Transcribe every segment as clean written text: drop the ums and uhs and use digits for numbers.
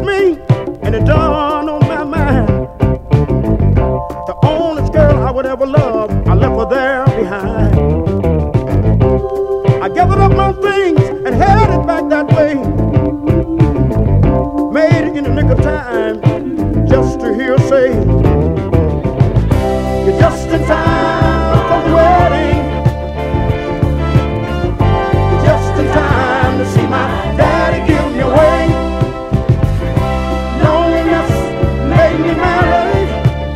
me, and it dawned on my mind. The only girl I would ever love, I left her there behind. I gathered up my things and headed back that way. Made it in the nick of time, just to hear her say, "You're just in time for the wedding. You're just in time to see my daddy give me away. Loneliness made me married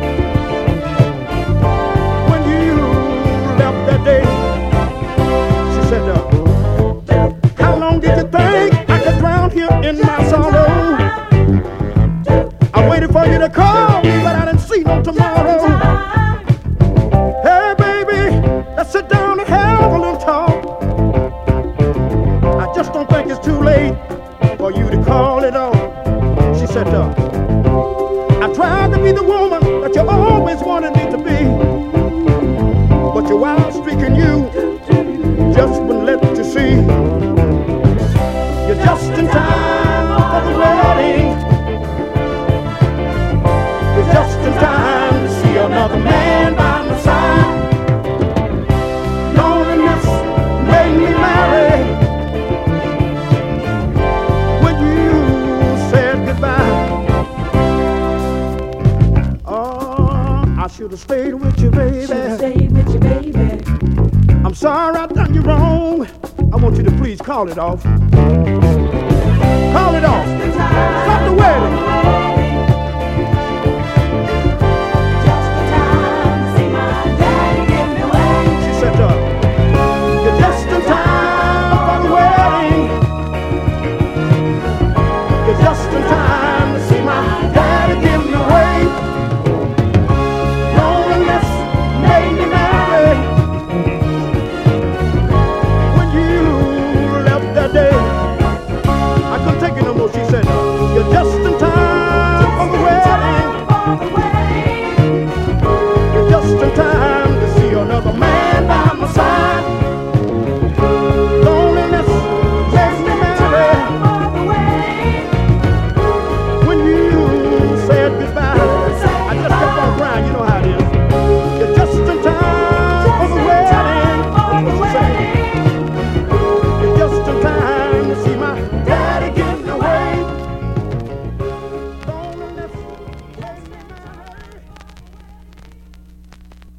when you left that day." She said, "How long did you think I could drown here in my sorrow? I waited for you to call, but I didn't see no tomorrow. Hey, baby, let's sit down and have a little talk. I just don't think it's too late for you to call it off." She said, "I tried to be the woman that you always wanted me to be, but your wild streak in you just wouldn't let you see. You're just in time for the wedding. You're just in time to see another man by my side. Loneliness made me marry when you said goodbye. Oh, I should have stayed with you, baby. I'm sorry I done you wrong. I want you to please call it off. Call it off. Stop the wedding.